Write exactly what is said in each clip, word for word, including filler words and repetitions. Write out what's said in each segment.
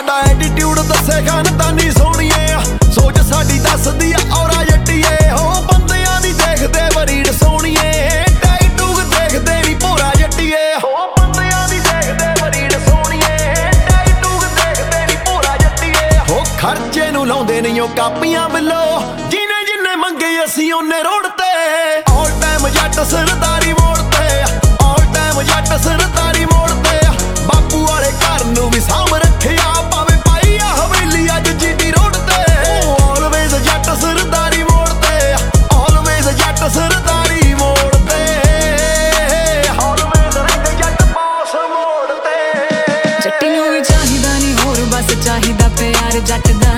ਸਾਡਾ ਐਟੀਟਿਊਡ ਦੱਸੇ ਖਾਨਦਾਨੀ ਸੋਹਣੀਏ ਸੋਚ ਸਾਡੀ ਦੱਸਦੀ ਆ ਔਰਾ ਜੱਟੀਏ ਹੋ ਬੰਦਿਆਂ ਦੀ ਦੇਖਦੇ ਵਰੀੜ ਸੋਹਣੀਏ ਟੈਟੂਗ ਦੇਖਦੇ ਨੀ ਭੋਰਾ ਜੱਟੀਏ ਹੋ ਬੰਦਿਆਂ ਦੀ ਦੇਖਦੇ ਵਰੀੜ ਸੋਹਣੀਏ ਟੈਟੂਗ ਦੇਖਦੇ ਨੀ ਭੋਰਾ ਜੱਟੀਏ ਹੋ ਖਰਚੇ ਨੂੰ ਲਾਉਂਦੇ ਨਹੀਂ ਉਹ ਕਾਪੀਆਂ ਬਿੱਲੋ ਜਿਨੇ ਜਿੰਨੇ ਮੰਗੇ ਅਸੀਂ ਉਹਨੇ ਰੋਡ ਤੇ ਆਲ ਟਾਈਮ ਜੱਟ ਸਰਦਾਰੀ ਮੋੜ ਤੇ ਆਲ ਟਾਈਮ ਜੱਟ ਸਰਦਾਰੀ ਮੋੜ ਤੇ ਬਾਪੂ ਵਾਲੇ ਘਰ ਨੂੰ ਵੀ ਸਾਂਭ ਰੱਖਿਆ ਭਾਵੇਂ ਪਾਈ ਆ ਹਵੇਲੀ ਅੱਜ ਜੀਟੀ ਰੋਡ ਤੇ ਆਲਵੇਜ਼ ਜੱਟ ਸਰਦਾਰੀ ਮੋੜ ਤੇ ਆਲਵੇਜ਼ ਜੱਟ ਸਰਦਾਰੀ ਮੋੜ ਤੇ ਆਲਵੇਜ਼ ਰਹਿੰਦੇ ਜੱਟ ਪਾਸ ਮੋੜ ਤੇ ਜੱਟੀ ਨੂੰ ਵੀ ਚਾਹੀਦਾ ਨਹੀਂ ਹੋਰ ਬਸ ਚਾਹੀਦਾ ਪਿਆਰ ਜੱਟ ਦਾ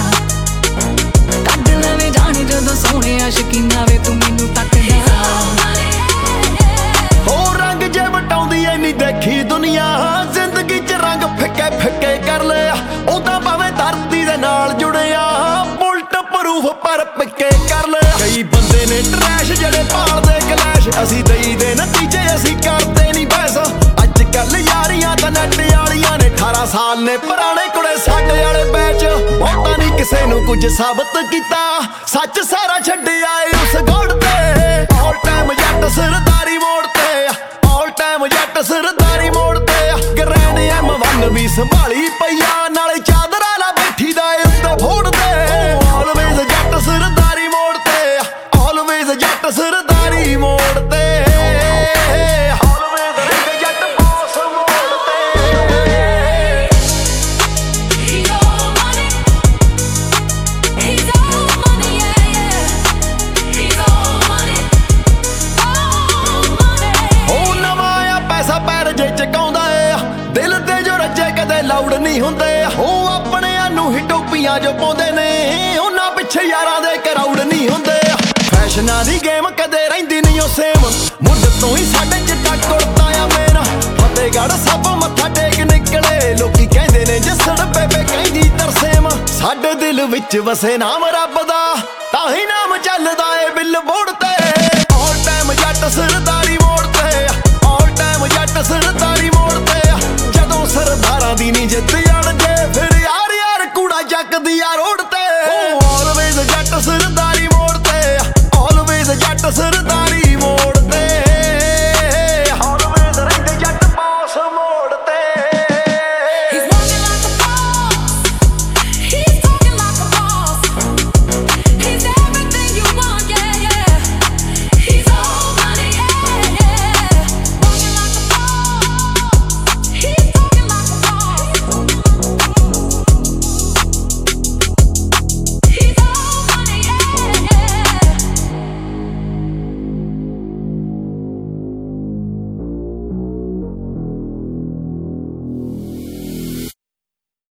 ਕੱਢ ਲਵੇਂ ਜਾਣੇ ਜਦੋਂ ਸੋਹਣਿਆ ਸ਼ਕੀਨਾ ਵੇ ਤੂੰ ਮੈਨੂੰ ਤੱਕਦਾ ਹੋ ਰੰਗ ਜੇ ਵਟਾਉਂਦੀ ਐ ਨਹੀਂ ਦੇਖੀ ਦੁਨੀਆ ਜ਼ਿੰਦਗੀ ਚ ਰੰਗ ਫਿੱਕੇ ਫਿੱਕੇ ਕਰ ਲਿਆ ਉਹਦਾ ਭਾਵੇਂ ਧਰਤੀ ਦੇ ਨਾਲ ਜੁੜਿਆ ਬੁਲਟ ਪ੍ਰੂਫ ਪਰ ਪਿੱਕੇ ਕਰ ਲਿਆ ਕਈ ਬੰਦੇ ਨੇ ਟਰੈਸ਼ ਜਿਹੜੇ ਪਾਲਦੇ ਕਲੈਸ਼ ਅਸੀਂ ਦਈਦੇ ਨਤੀਜੇ ਅਸੀਂ ਕਰਦੇ ਨਹੀਂ ਬੈਸ ਅੱਜ ਕੱਲ ਯਾਰੀਆਂ ਤਾਂ ਨੱਟ ਵਾਲੀਆਂ ਨੇ ਅਠਾਰਾਂ ਸਾਲ ਨੇ ਪੁਰਾਣੇ ਕੁੜੇ ਸਾਡੇ ਵਾਲੇ ਬੈਚ ਬਹੁਤਾ ਨਹੀਂ ਕਿਸੇ ਨੂੰ ਕੁਝ ਸਾਬਤ ਕੀਤਾ ਸੱਚ ਸਾਰਾ ਛੱਡਿਆ ਏ ਉਸ ਗੋੜ ਤੇ ਆਲ ਟਾਈਮ ਜੱਟ ਸਰਦਾਰੀ ਮੋੜ ਤੇ ਆਲ ਟਾਈਮ ਜੱਟ ਸਰਦਾਰੀ ਮੋੜ ਤੇ ਗਰੈਂਡ ਐਮ ਵਨ ਵੀ ਸੰਭਾਲੀ ਪਈਆ ਨਾਲੇ ਚਾਦਰਾ ਲਾ ਬੈਠੀ ਦਾ ਏ ਉੱਤੇ ਫੋੜ ਤੇ ਆਲਵੇਜ਼ ਜੱਟ ਸਰਦਾਰੀ ਮੋੜ ਤੇ ਆਲਵੇਜ਼ ਜੱਟ ਸਰਦਾਰੀ ਮੋੜ ਤੇ ਆਲਵੇਜ਼ ਰਹਿੰਦੇ ਜੱਟ ਪਾਸ ਮੋੜ ਤੇ He's all money. He's all money, yeah, yeah. He's all money. All money. ਉਹ ਨਵਾਂ ਆ ਪੈਸਾ ਪੈਰ ਜੇ ਚਕਾਉਂਦਾ ਏ ਦਿਲ ਤੇ ਜੋ ਰੱਜੇ ਕਦੇ ਲਾਉਡ ਨਹੀਂ ਹੁੰਦੇ ਉਹ ਆਪਣਿਆਂ ਨੂੰ ਹੀ ਟੋਪੀਆਂ ਜੋ ਪਾਉਂਦੇ ਨੇ ਉਹਨਾਂ ਪਿੱਛੇ ਯਾਰਾਂ ਦੇ ਕਰਾਊਡ ਨਹੀਂ ਹੁੰਦੇ ਫੈਸ਼ਨਾਂ ਦੀ ਗੇਮ ਕਦੇ ਰਹਿੰਦੀ ਨਹੀਂ ਉਹ ਸੇਮ ਮੁੱਢ ਤੋਂ ਹੀ ਸਾਡੇ ਚਿੱਟਾ ਕੁੜਤਾ ਆ ਮੇਰਾ ਫਤਿਹਗੜ੍ਹ ਸਭ ਮੱਥਾ ਟੇਕ ਨਿਕਲੇ ਲੋਕੀ ਕਹਿੰਦੇ ਨੇ ਜੱਸੜ ਬੇਬੇ ਕਹਿੰਦੀ ਤਰਸੇਮ ਸਾਡੇ ਦਿਲ ਵਿੱਚ ਵਸੇ ਨਾਮ ਰੱਬ ਦਾ ਤਾਂ